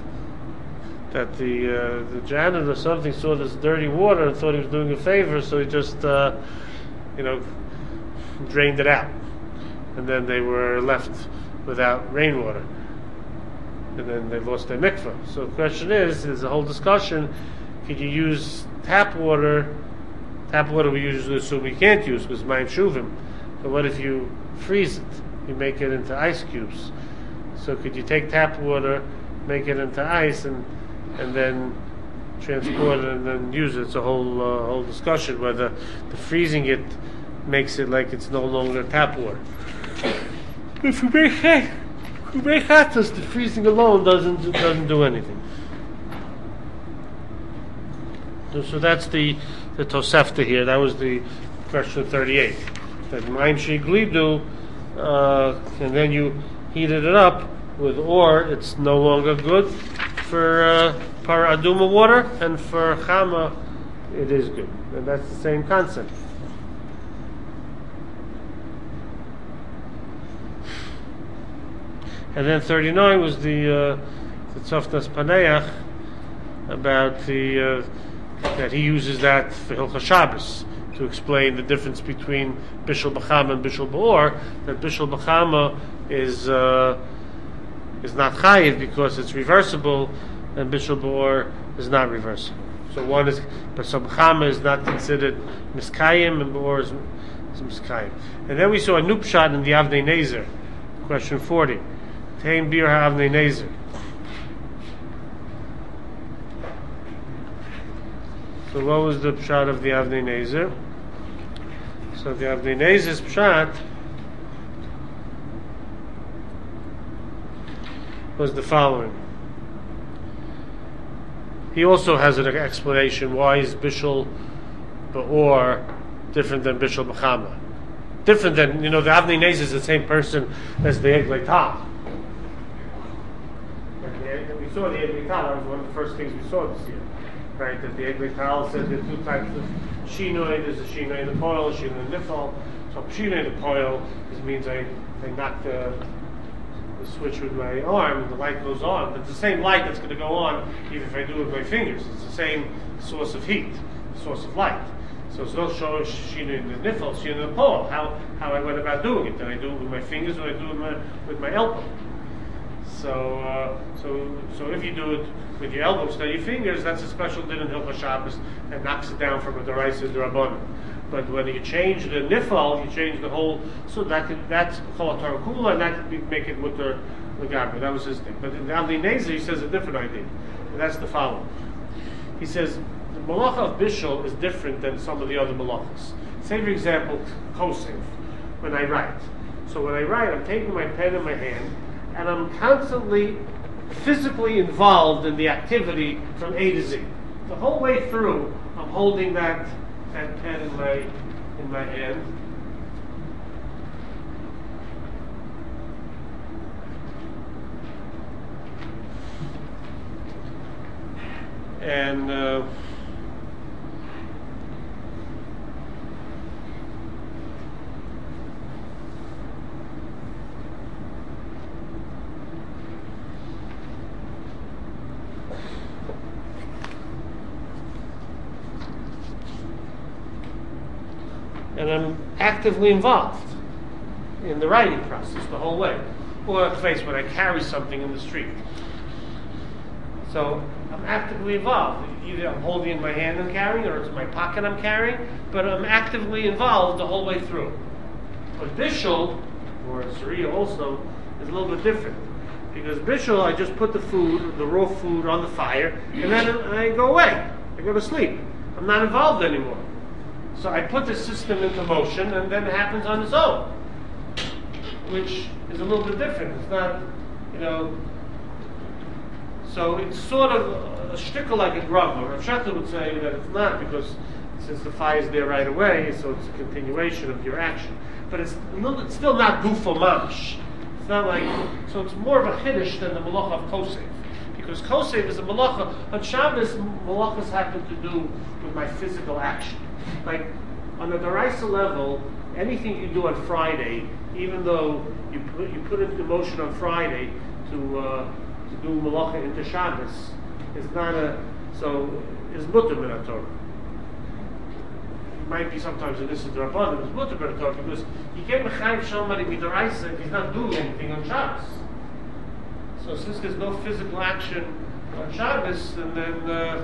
the janitor or something saw this dirty water and thought he was doing a favor, so he just drained it out. and then they were left without rainwater, and then they lost their mikvah. So the question is, there's a whole discussion, could you use tap water? Tap water we usually assume we can't use because mayim shuvim, but what if you freeze it? You make it into ice cubes. So could you take tap water, make it into ice, and then transport it and then use it? It's a whole discussion whether the freezing it makes it like it's no longer tap water. If you make chatas, the freezing alone doesn't do anything. So that's the Tosefta here. That was the question 38. That mayim sheglidu, and then you heated it up with or, it's no longer good for para aduma water, and for chama it is good. And that's the same concept. And then 39 was the Tzofnas Paneach, about the that he uses that for Hilchas Shabbos to explain the difference between Bishul B'chama and Bishul B'or. That Bishul B'chama is not chayiv because it's reversible, and Bishul B'or is not reversible. So one is, but so B'chama is not considered miskayim, and B'or is miskayim. And then we saw a nupshat in the Avnei Nezer, question 40. Tein bir ha'avnei nezer. So what was the pshat of the Avnei Nezer? So the Avnei Nezer's pshat was the following. He also has an explanation why is Bishul B'or different than Bishul B'chama. Different than, the Avnei Nezer is the same person as the Eglei Tal. We saw the Eglei Tal, that was one of the first things we saw this year. Right, that the Eglei Tal said there are two types of shinoi. There's a shinoi in the poil, a shinoi in the nifal. So shinoi in the poil means I knock the switch with my arm and the light goes on. But it's the same light that's going to go on even if I do it with my fingers. It's the same source of heat, source of light. So it's not showing shinoi in the nifal, shinoi in the poil. How I went about doing it. Did I do it with my fingers or did I do it with my elbow? So if you do it with your elbow instead of your fingers, that's a special din in Hilchas Shabbos and knocks it down from a deraisa to rabbanon. But when you change the nifal, you change the whole. So that's called Torah Kula, and that could make it mutter legaber. That was his thing. But in the Avnei Nezer, he says a different idea, and that's the following. He says the malacha of bishul is different than some of the other malachas. Say, for example, kosev. When I write, I'm taking my pen in my hand, and I'm constantly physically involved in the activity from A to Z. The whole way through, I'm holding that pen in my hand. And I'm actively involved in the writing process the whole way. Or when I carry something in the street. So I'm actively involved. Either I'm holding in my hand and carrying, or it's in my pocket I'm carrying, but I'm actively involved the whole way through. But bishul, or Sariya also, is a little bit different. Because bishul, I just put the raw food on the fire, and then I go away. I go to sleep. I'm not involved anymore. So I put the system into motion, and then it happens on its own, which is a little bit different. It's not, so it's sort of a shtickle like a grub. Rav Shachar would say that it's not, because since the fire is there right away, so it's a continuation of your action. But it's still not gufo mamish. It's not like, so it's more of a chiddush than the malacha of kosev. Because kosev is a malacha. On Shabbos, malachas happen to do with my physical action. Like on the deraisa level, anything you do on Friday, even though you put it into motion on Friday to do malacha into Shabbos, is not is mutter min Torah. might be sometimes in this Rabbanan, it's much better talk because you can't mechayiv somebody midaraisa if he's not doing anything on Shabbos. So since there's no physical action on Shabbos, then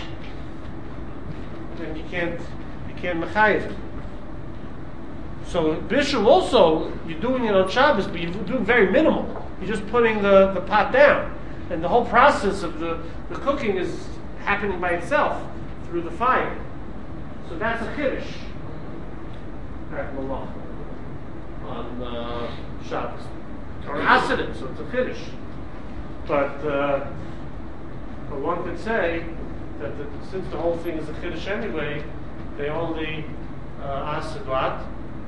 you can't mechayiv him. So bishul also, you're doing it on Shabbos, but you're doing very minimal. You're just putting the pot down, and the whole process of the cooking is happening by itself through the fire. So that's a chiddush. That malach on Shabbos or Hasidim, so it's a chiddush. But one could say that since the whole thing is a chiddush anyway, they only asid what?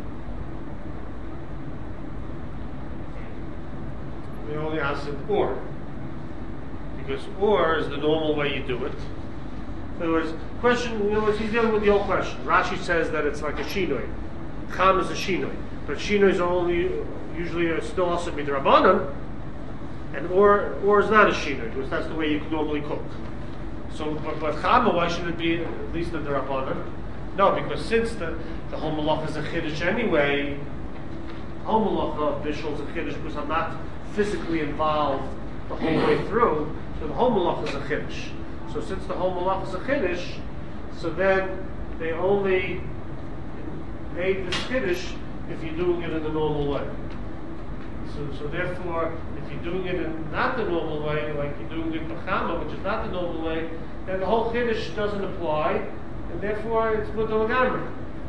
They only asid or, because or is the normal way you do it. In other words, he's dealing with the old question. Rashi says that it's like a shinoi. Cham is a shinoi, but shinoi is only usually still also midrabanan, and or is not a shinoi because that's the way you normally cook. So, but chama, why should it be at least a drabanan? No, because since the whole malach is a chiddush anyway, whole malach of bishul is a chiddush because I'm not physically involved the whole way through. So the whole malach is a chiddush. So since the whole malach is a chiddush, so then they only made this chiddush if you're doing it in the normal way. So therefore, if you're doing it in not the normal way, like you're doing it b'chama, which is not the normal way, then the whole chiddush doesn't apply, and therefore it's mutar l'gamri.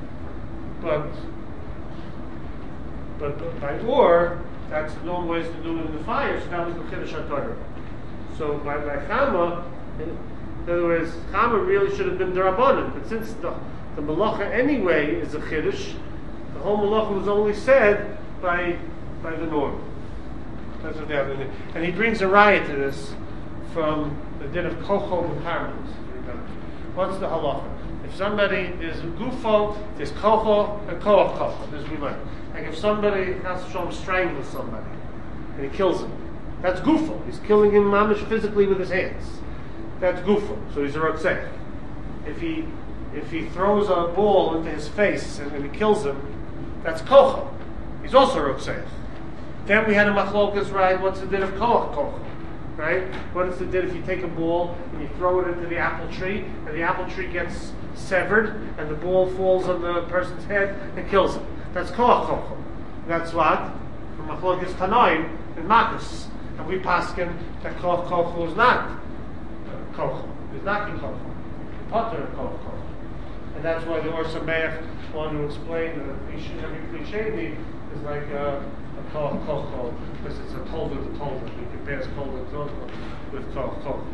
But by or, that's the normal ways to do it in the fire, so that was the chiddush HaTorah. So by chama, in other words, chama really should have been derabanan, but since the malacha anyway is a chiddush, the whole malacha was only said by the norm. That's what they have in it. And he brings a raya to this from the din of kocho b'karmelis. What's the halacha? If somebody is gufo, there's kocho and koach kocho. There's remember. Like if somebody has to show him strangles somebody and he kills him, that's gufo. He's killing him mamish physically with his hands. That's gufo. So he's a rotzeh. If he throws a ball into his face and he kills him, that's kocho. He's also a rotzeh. Then we had a machlokas, right? What's the din of koach kocho? Right? What is the din if you take a ball and you throw it into the apple tree and the apple tree gets severed and the ball falls on the person's head and kills him? That's koach kocho. That's what? From machlokas tanoim and makus. And we paskin that koach kocho is not kocho. It's not kocho. Potter koach kocho. And that's why the Or Sameach wanted to explain that every cliche is like a koach kocho, because it's a tolda to tolda. You compares tolda to tolda with koach kocho.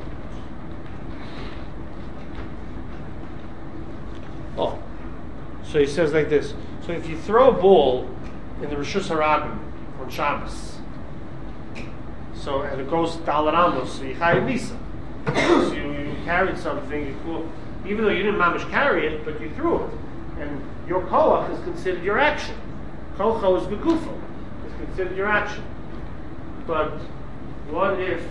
Oh, so he says like this. So if you throw a ball in the Rishus Harabim on Shabbos, so and it goes dalaramos, so you chayav misa. So you carried something, even though you didn't mamish carry it, but you threw it, and your koach is considered your action. Kocho is begufo. Consider your action. But what if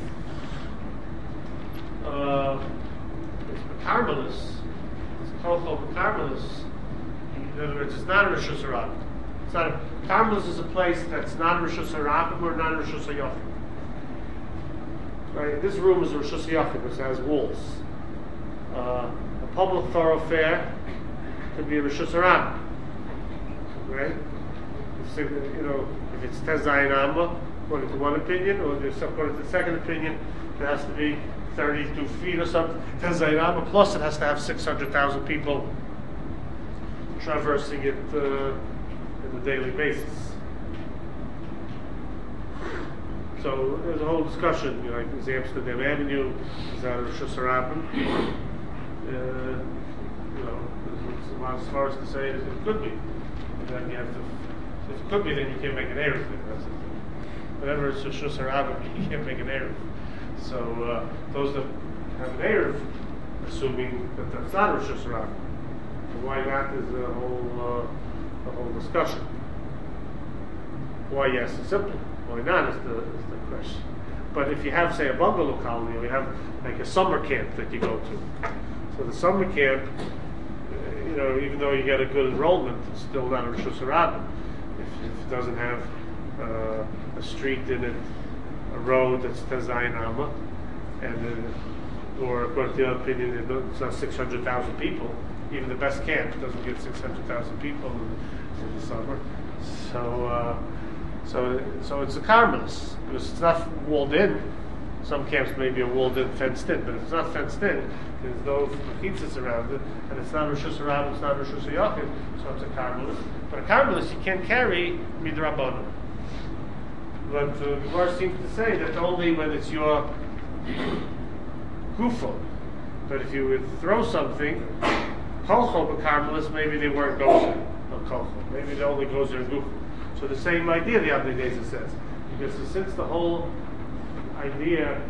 it's Bekarmelis, it's Kocho Bekarmelis, in other words, it's not a Rishus Harabim. It's not a, Bekarmelis is a place that's not a Rishus Harabim or not a Rishus HaYachid. Right? This room is a Rishus HaYachid, which has walls. A public thoroughfare could be a Rishus Harabim. Right? If it's Tezayin Amma, according to one opinion, or according to the second opinion, it has to be 32 feet or something. Tezayin Amma, plus it has to have 600,000 people traversing it on a daily basis. So there's a whole discussion, like is Amsterdam Avenue, is that a Rishus Harabim? There's a lot as far as to say it could be. And then you have to. If it could be, then you can't make an Erev. That's the thing. Whenever it's a Rishus Harabim, you can't make an Erev. So those that have an Erev, assuming that that's not a Rishus Harabim, why not is the whole discussion. Why yes is simple. Why not is the question. But if you have, say, a bungalow colony, or you have like a summer camp that you go to, so the summer camp, even though you get a good enrollment, it's still not a Rosh Hashanah. If it doesn't have a street in it, a road that's Tezayin Amma, and or according to the other opinion, it's not 600,000 people. Even the best camp doesn't get 600,000 people in the summer. So it's a Carmelis because it's not walled in. Some camps maybe are walled in, fenced in, but if it's not fenced in, there's no mechitzas around it, and it's not Rosh Hashanah, it's not Rosh Hashanah, so it's a Carmelis. But a Carmelis you can't carry midrabanan. But the Gemara seems to say that only when it's your gufo. But if you would throw something, kolcho b'Carmelis, maybe they weren't gozer of kolcho. Maybe they only gozer in gufo. So the same idea the Abnei Nezer says, because since the whole idea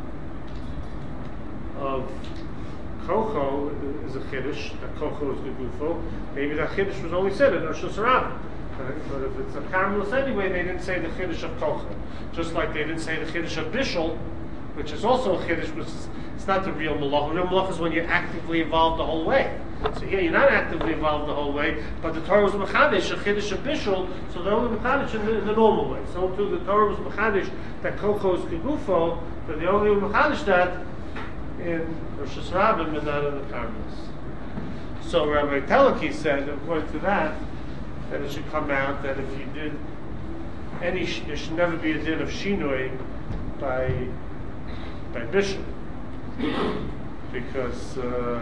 of kocho is a chiddush, that kocho is the gufo, maybe that chiddush was only said in Rosh Hashanah. But if it's a Carmelis anyway, they didn't say the chiddush of kocho. Just like they didn't say the chiddush of bishul, which is also a chiddush, which is, it's not the real malach. The real malach is when you're actively involved the whole way. So here you're not actively involved the whole way, but the Torah was mechadish, a chiddush of bishul, so they're only mechadish in the normal way. So too the Torah was mechadish that kocho is kegufo, but they only mechadish that in Rosh Hashanah and not in the Carmelis. So Rabbi Teleki said, according to that it should come out that if you did there should never be a din of shinoi by bishul, because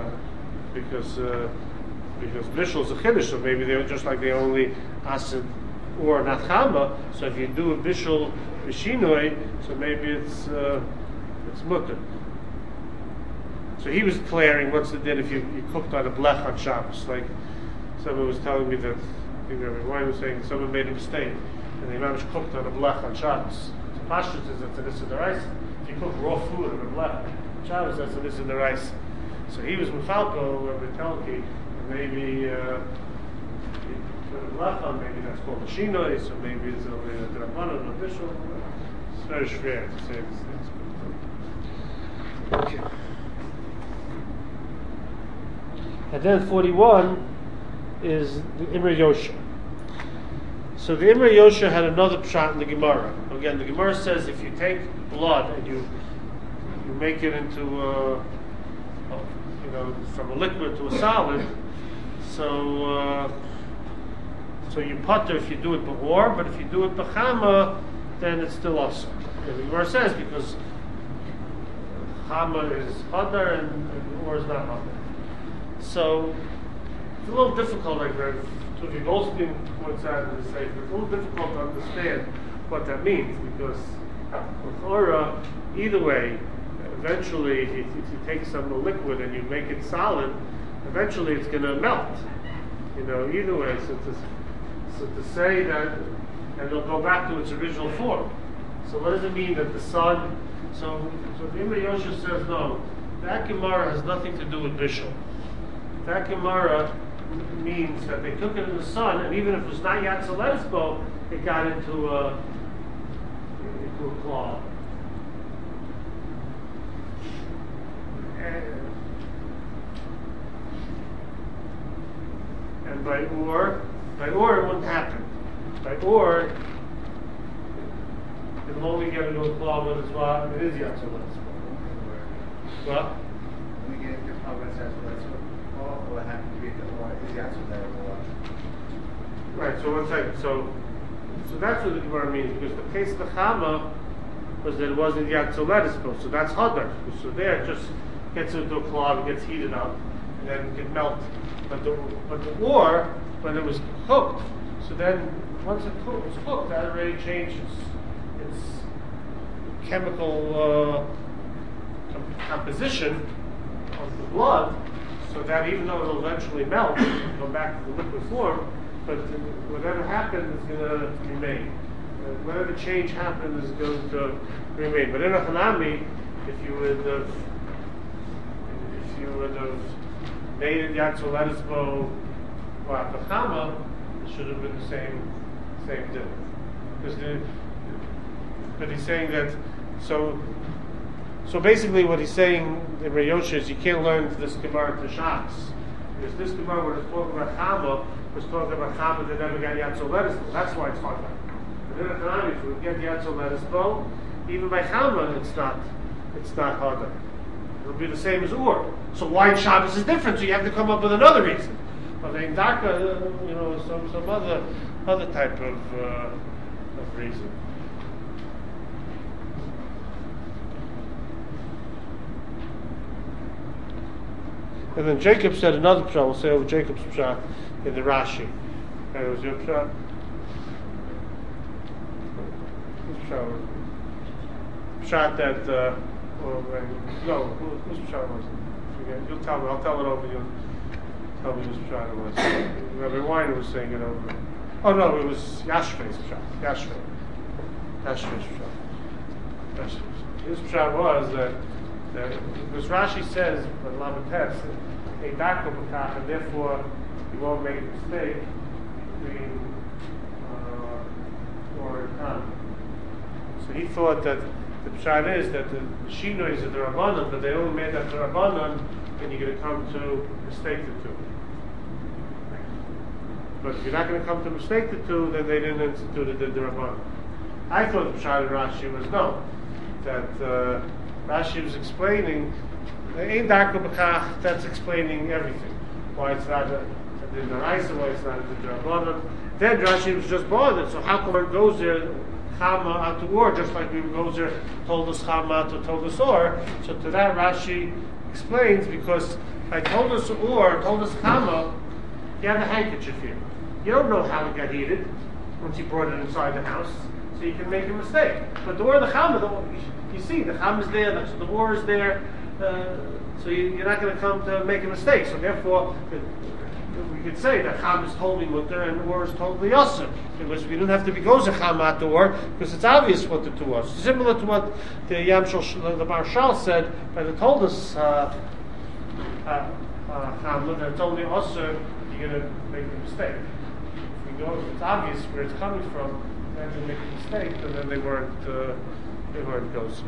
bishul is a chiddush, so maybe they're just like they only asid or not chama. So if you do a bishul b'shinoi, so maybe it's mutter. So he was declaring what's the din if you cooked on a blech on Shabbos. Like someone was telling me that I think Rabbi Wine was saying someone made a mistake and they managed cooked on a blech on Shabbos. So Pashtus is that's an issa d'oraisa. If you cook raw food on a blech on Shabbos, that's an issa d'oraisa. So he was mufalko, Rabbi Telki, maybe he put a blech on, maybe that's called a shinoi, so maybe it's only a drabanan or bishul. It's very schwer to say these things. Okay. And then 41 is the Imre Yosha. So the Imre Yosha had another pshat in the Gemara. Again, the Gemara says if you take blood and you make it into from a liquid to a solid, so you putter if you do it b'or, but if you do it b'chama, then it's still also. The Gemara says because chama is hadar and or is not hadar. So it's a little difficult, like Tuvi Goldstein points out in the Sefer, it's a little difficult to understand what that means, because with Ora, either way, eventually, if you take some liquid and you make it solid, eventually it's going to melt. Either way. So to say that, and it'll go back to its original form. So what does it mean that the sun? So the Imre Yosha says no. That Gemara has nothing to do with bishul. That Gemara means that they took it in the sun, and even if it was not Yatzaledispo, it got into a cloth. And by or it wouldn't happen. By or, it'll only get into a cloth when it's what it is Yatzaledispo. Well. When we get into progress as well, what happened to be the or is Yatzaledispo. Right. So one second. So that's what the Gemara means, because the case of the Chama was that it wasn't Yatzaledispo, so that's Hadar. So there it just gets into a clog, gets heated up, and then it can melt. But the or, when it was cooked, so then once it was cooked, that already changes its chemical composition of the blood, so that even though it'll eventually melt, it'll go back to the liquid form, but whatever happens is going to remain. Whatever change happens is going to remain. But in a Hanami, if you would have made it Yatzaledispo or Apachama, it should have been the same deal. But he's saying that so basically what he's saying in Reyosha is you can't learn this Gemara to Shas, Because this Gemara, when it's talking about Chama, was talking about Chama that never got Yatzel Lettuce. That's why it's hard. But then at the time, if we get Yatzel Lettuce, even by Chama, it's not harder. It'll be the same as Ur. So why Shabbos is different? So you have to come up with another reason. But in Daka, some other type of reason. And then Jacob said another pshat. We'll say over Jacob's pshat in the Rashi. And it was your pshat. Whose pshat was it? Pshat that. Whose pshat was it? Forget. You'll tell me. I'll tell it over. You'll tell me whose pshat it was. Rabbi Weiner was saying it over. Oh no, it was Yashvei's pshat. Yashvei's pshat. His pshat was that. Because Rashi says, but Lamates, a Dako B'kach, and therefore you won't make a mistake between or and Khan. So he thought that the pshat is that the Shinois are the Rabbanon, but they only made that the Rabbanon when you're going to come to mistake the two. But if you're not going to come to mistake the two, then they didn't institute it, the Rabbanon. I thought the pshat in Rashi was no, that Rashi was explaining, Ein Darko B'kach, that's explaining everything. Why it's not a Daraisa, why it's not a Darabanan. Then Rashi was just bothered, so how come it goes there, Chama Atu Or, just like we goes there, told us Chama Atu, told us Or. So to that Rashi explains, because I told us Or, told us Chama, you have a handkerchief here. You don't know how it got heated once you brought it inside the house, so you can make a mistake. But the Or, the Chama, you see, the Cham is there, the Or is there, so you're not going to come to make a mistake. So therefore, we could say that Cham is totally mutter and Or is totally yasser. Because we don't have to be gozer Cham at the Or, because it's obvious what the two are. Similar to what the Yamshal, the Marshal said, when it told us Cham, that it's only yasser, you're going to make a mistake. If we go, if it's obvious where it's coming from, then they make a mistake, and then they weren't gozer.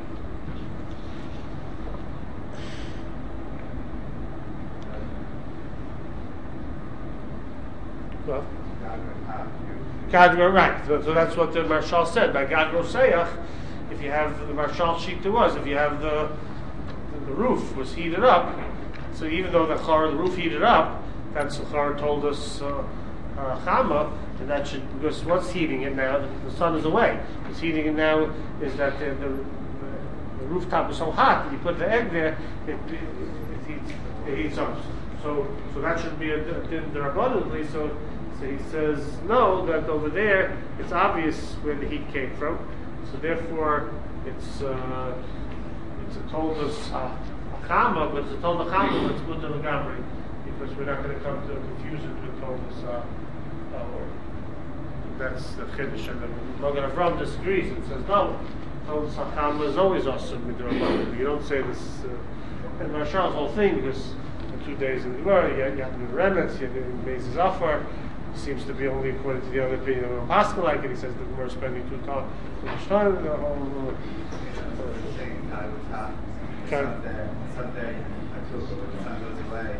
Well, Gadro, right. So that's what the Marshal said. By Gadro Seyach, if you have the Marshal sheet to us, if you have the roof was heated up, so even though the roof heated up, that's the Chor told us Chama, and that should, because what's heating it now? The sun is away. What's heating it now is that the rooftop is so hot that you put the egg there, it heats up. So that should be a abundantly. So he says no, that over there it's obvious where the heat came from. So therefore it's told us chama, but it's told the chama, but it's good to the gamri, because we're not going to come to confuse it with told us that's the chiddush. And the Magen Avraham disagrees and says no, told us chama is always awesome with the rabbanon. You don't say this. And Marshal's whole thing, because 2 days in the Gemara, you have the remnants, you have the Bezes Afar, seems to be only according to the other opinion of Pascal, like it. He says the Gemara is spending too much time in the whole. Sunday, until the sun goes away,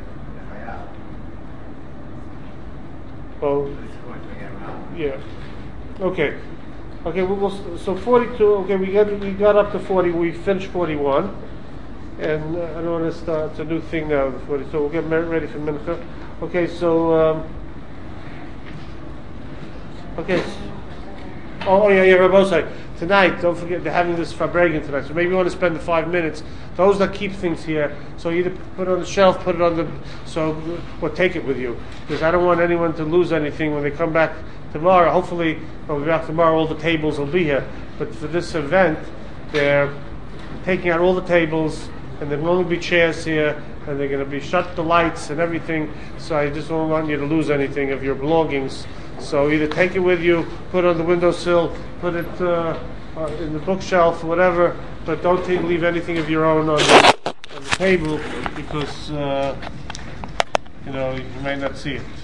well, yeah. Okay. So 42. Okay, we got up to 40. We finished 41. And I don't want to start. It's a new thing now. So we'll get ready for Mincha. Okay, so yeah, Rabbi, tonight. Don't forget they're having this Farbrengen tonight. So maybe you want to spend the 5 minutes. Those that keep things here. So either put it on the shelf, put it on the. Or take it with you, because I don't want anyone to lose anything when they come back tomorrow. Hopefully, when we'll be back tomorrow, all the tables will be here. But for this event, they're taking out all the tables. And there will only be chairs here, and they're going to be shut the lights and everything. So I just don't want you to lose anything of your belongings. So either take it with you, put it on the windowsill, put it in the bookshelf, whatever. But don't leave anything of your own on the table, because you may not see it.